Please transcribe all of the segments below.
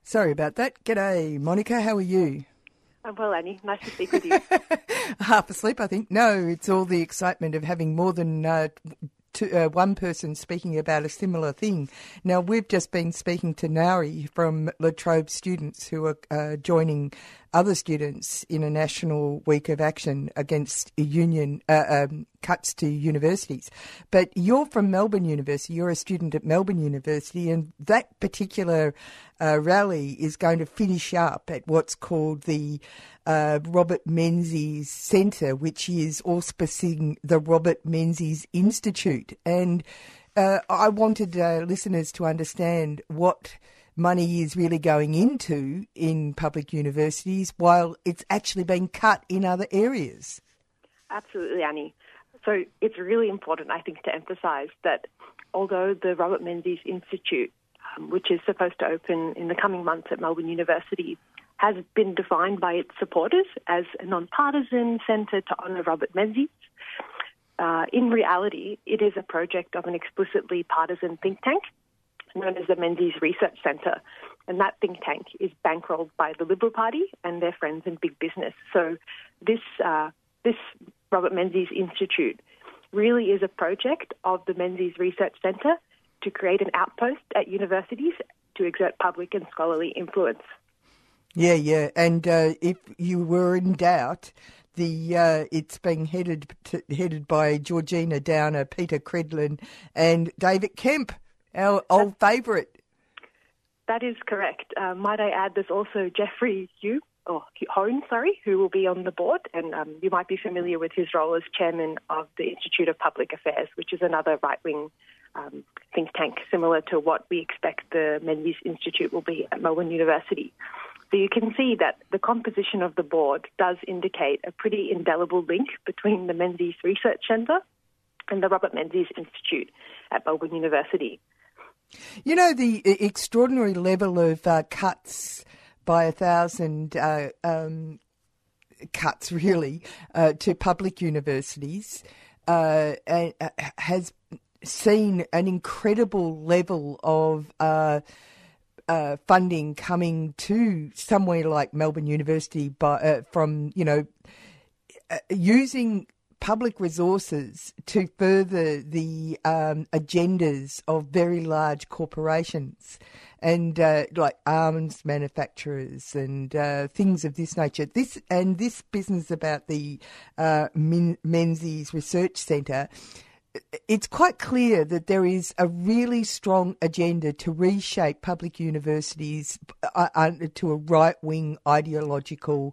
Sorry about that. G'day, Monica. How are you? I'm well, Annie. Nice to speak with you. Half asleep, I think. No, it's all the excitement of having more than one person speaking about a similar thing. Now, we've just been speaking to Nauri from La Trobe students who are joining other students in a national week of action against union cuts to universities. But you're from Melbourne University. You're a student at Melbourne University, and that particular rally is going to finish up at what's called the Robert Menzies Centre, which is auspicing the Robert Menzies Institute. And I wanted listeners to understand what money is really going into in public universities while it's actually being cut in other areas. Absolutely, Annie. So it's really important, I think, to emphasise that although the Robert Menzies Institute, which is supposed to open in the coming months at Melbourne University, has been defined by its supporters as a non-partisan centre to honour Robert Menzies, in reality, it is a project of an explicitly partisan think tank known as the Menzies Research Centre. And that think tank is bankrolled by the Liberal Party and their friends in big business. So this Robert Menzies Institute really is a project of the Menzies Research Centre to create an outpost at universities to exert public and scholarly influence. Yeah. And if you were in doubt, it's being headed by Georgina Downer, Peter Credlin and David Kemp, our old favourite. That is correct. Might I add, there's also Jeffrey Hone, who will be on the board, and you might be familiar with his role as chairman of the Institute of Public Affairs, which is another right-wing think tank similar to what we expect the Menzies Institute will be at Melbourne University. So you can see that the composition of the board does indicate a pretty indelible link between the Menzies Research Centre and the Robert Menzies Institute at Melbourne University. You know, the extraordinary level of cuts by 1,000 cuts, really, to public universities has seen an incredible level of funding coming to somewhere like Melbourne University from using public resources to further the agendas of very large corporations and like arms manufacturers and things of this nature. This business about the Menzies Research Centre, it's quite clear that there is a really strong agenda to reshape public universities to a right-wing ideological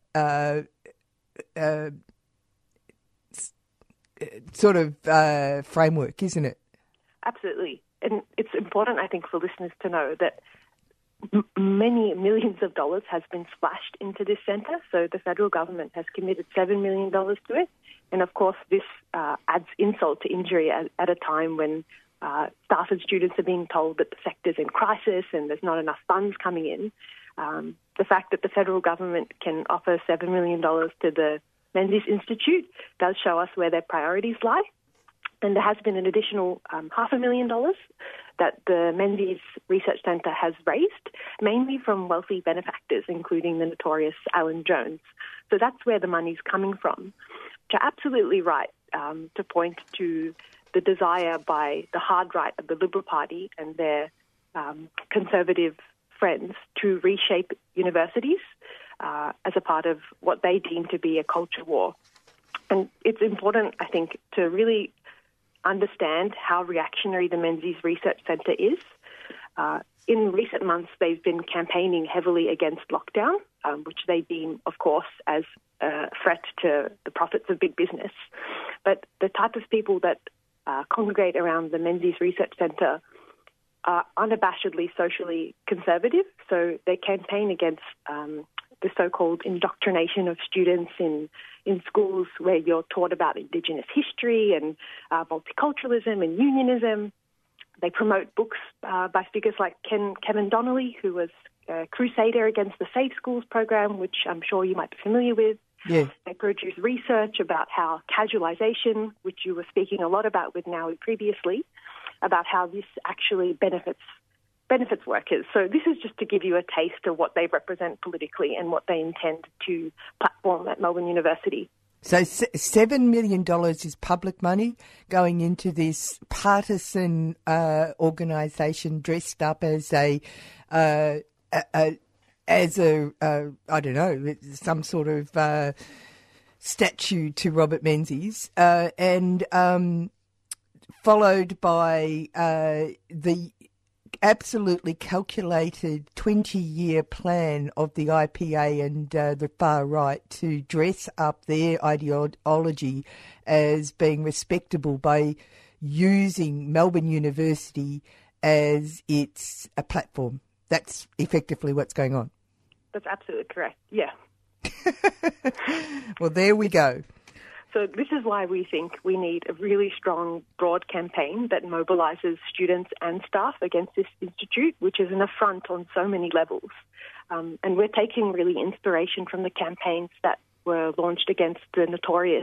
framework, isn't it? Absolutely. And it's important, I think, for listeners to know that many millions of dollars has been splashed into this centre. So the federal government has committed $7 million to it. And, of course, this adds insult to injury at a time when staff and students are being told that the sector's in crisis and there's not enough funds coming in. The fact that the federal government can offer $7 million to the Menzies Institute does show us where their priorities lie. And there has been an additional $500,000 that the Menzies Research Centre has raised, mainly from wealthy benefactors, including the notorious Alan Jones. So that's where the money's coming from. You're absolutely right to point to the desire by the hard right of the Liberal Party and their conservative friends to reshape universities as a part of what they deem to be a culture war. And it's important, I think, to really understand how reactionary the Menzies Research Centre is. In recent months, they've been campaigning heavily against lockdown, which they deem, of course, as a threat to the profits of big business. But the type of people that congregate around the Menzies Research Centre are unabashedly socially conservative, so they campaign against the so-called indoctrination of students in schools where you're taught about Indigenous history and multiculturalism and unionism. They promote books by figures like Kevin Donnelly, who was a crusader against the Safe Schools program, which I'm sure you might be familiar with. Yeah. They produce research about how casualisation, which you were speaking a lot about with Naui previously, about how this actually benefits benefits workers. So this is just to give you a taste of what they represent politically and what they intend to platform at Melbourne University. So $7 million is public money going into this partisan organisation dressed up as I don't know, some sort of statue to Robert Menzies, and followed by the absolutely calculated 20-year plan of the IPA and the far right to dress up their ideology as being respectable by using Melbourne University as its a platform. That's effectively what's going on. That's absolutely correct, yeah. Well, there we go. So this is why we think we need a really strong, broad campaign that mobilises students and staff against this institute, which is an affront on so many levels. And we're taking really inspiration from the campaigns that were launched against the notorious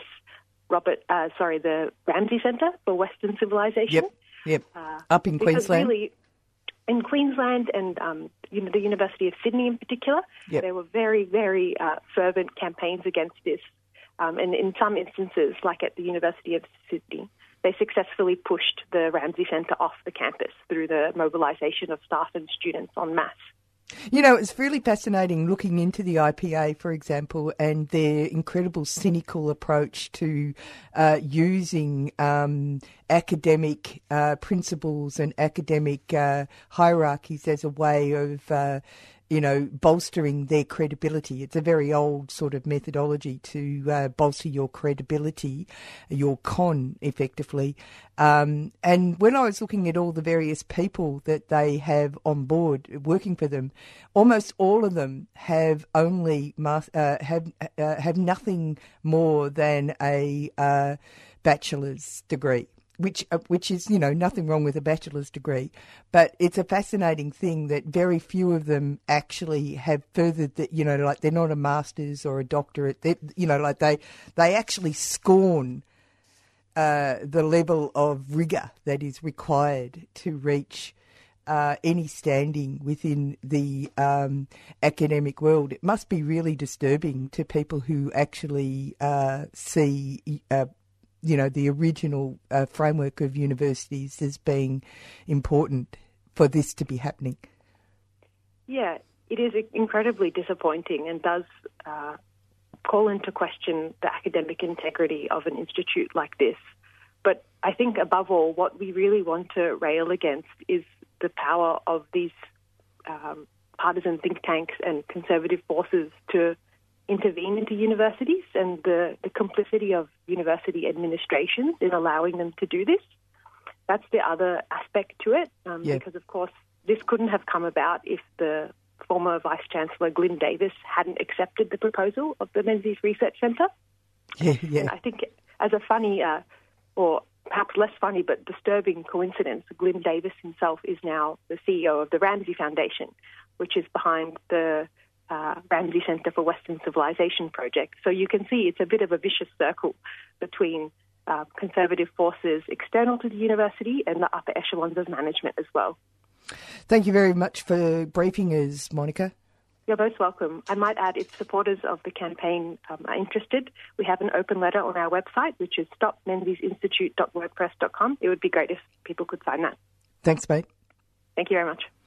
the Ramsay Centre for Western Civilization. Yep. Up in Queensland. Really, in Queensland and the University of Sydney in particular, there were very, very fervent campaigns against this. And in some instances, like at the University of Sydney, they successfully pushed the Ramsay Centre off the campus through the mobilisation of staff and students en masse. You know, it's really fascinating looking into the IPA, for example, and their incredible cynical approach to using academic principles and academic hierarchies as a way of bolstering their credibility. It's a very old sort of methodology to bolster your credibility, your con, effectively. And when I was looking at all the various people that they have on board working for them, almost all of them have only have nothing more than a bachelor's degree. Which is, nothing wrong with a bachelor's degree, but it's a fascinating thing that very few of them actually have furthered that, like they're not a master's or a doctorate. They actually scorn the level of rigour that is required to reach any standing within the academic world. It must be really disturbing to people who actually see the original framework of universities as being important for this to be happening. Yeah, it is incredibly disappointing and does call into question the academic integrity of an institute like this. But I think above all, what we really want to rail against is the power of these partisan think tanks and conservative forces to intervene into universities and the complicity of university administrations in allowing them to do this. That's the other aspect to it, because, of course, this couldn't have come about if the former Vice-Chancellor Glyn Davis hadn't accepted the proposal of the Menzies Research Centre. Yeah. And I think as a funny, or perhaps less funny but disturbing coincidence, Glyn Davis himself is now the CEO of the Ramsay Foundation, which is behind the Ramsay Centre for Western Civilization project. So you can see it's a bit of a vicious circle between conservative forces external to the university and the upper echelons of management as well. Thank you very much for briefing us, Monica. You're most welcome. I might add, if supporters of the campaign are interested, we have an open letter on our website, which is stopmenziesinstitute.wordpress.com. It would be great if people could sign that. Thanks, mate. Thank you very much.